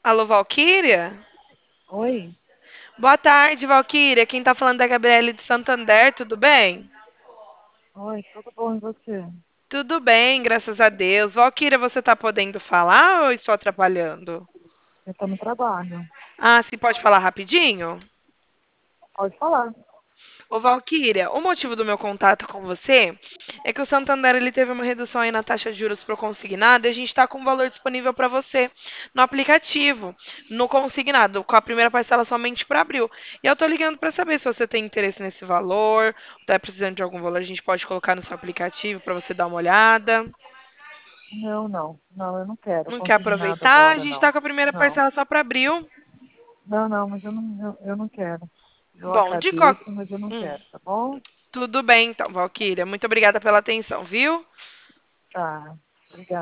Alô, Valquíria? Oi, Boa tarde, Valquíria. Quem tá falando é a Gabriele de Santander, tudo bem? oi, tudo bom e você? Tudo bem, graças a Deus. Valquíria, você tá podendo falar ou estou atrapalhando? Eu tô no trabalho. Ah, sim, pode falar rapidinho? Pode falar. Ô, Valquíria, o motivo do meu contato com você é que o Santander ele teve uma redução aí na taxa de juros para o consignado e a gente está com um valor disponível para você no aplicativo, no consignado, com a primeira parcela somente para abril. E eu tô ligando para saber se você tem interesse nesse valor, está precisando de algum valor, a gente pode colocar no seu aplicativo para você dar uma olhada. Não, não, não, eu não quero Não quer consignado aproveitar? A agora, gente não. está com a primeira Não, parcela só para abril. não, mas eu não quero. Eu Bom, de qualquer. agradeço, mas eu não quero, tá bom? Tudo bem então, Valquíria. Muito obrigada pela atenção, viu? Tá, obrigada.